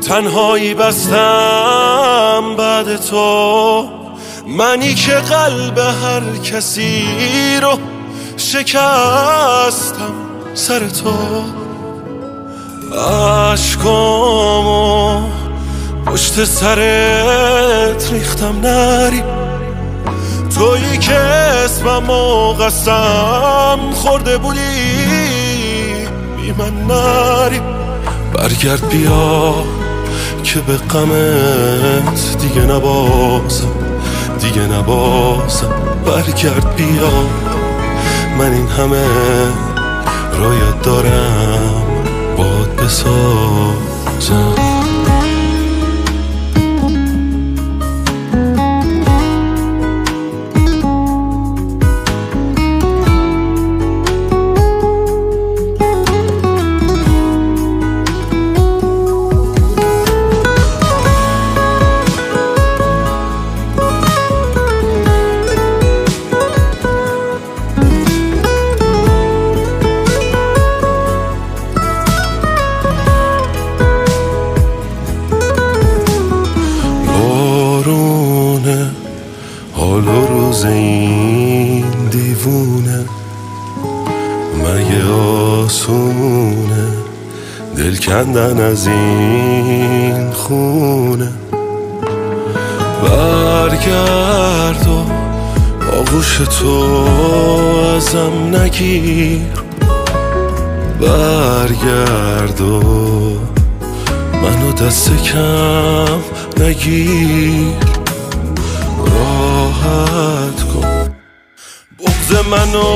تنهایی بستم بعد تو، منی که قلب هر کسی رو شکستم سر تو. عشقامو پشت سرت ریختم نری، تویی که اسممو قسم خورده بودی بی من نری. برگرد بیا که به غمت دیگه نبازم، دیگه نبازم. برگرد بیا، من این همه رویت دارم باد بسازم. حال و روز این دیوونه مگه آسونه، دل کندن از این خونه. برگرد و آغوش تو ازم نگیر، برگرد و منو دست کم نگیر. راحت کن بغض منو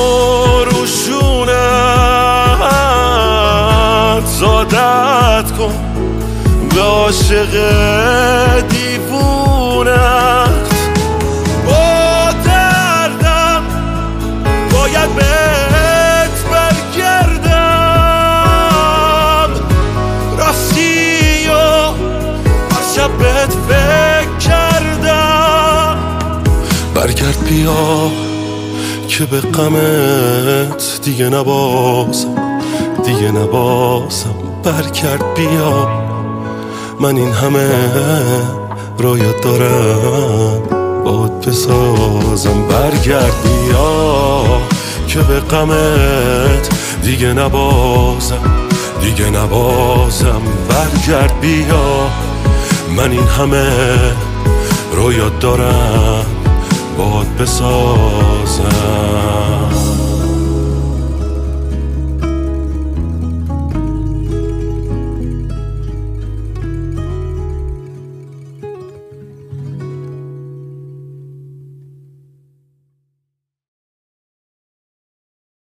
روشونت، زادت کن به عاشق دیوونت. با دردم باید بهت برگردم، راستی و هر شب بهت فکر کردم. برگرد بیا که به غمت دیگه نبازم، دیگه نبازم. برگرد بیا، من این همه رویت دارم باد بسازم. برگرد بیا که به غمت دیگه نبازم، دیگه نبازم. برگرد بیا، من این همه رویت دارم باد بسازم.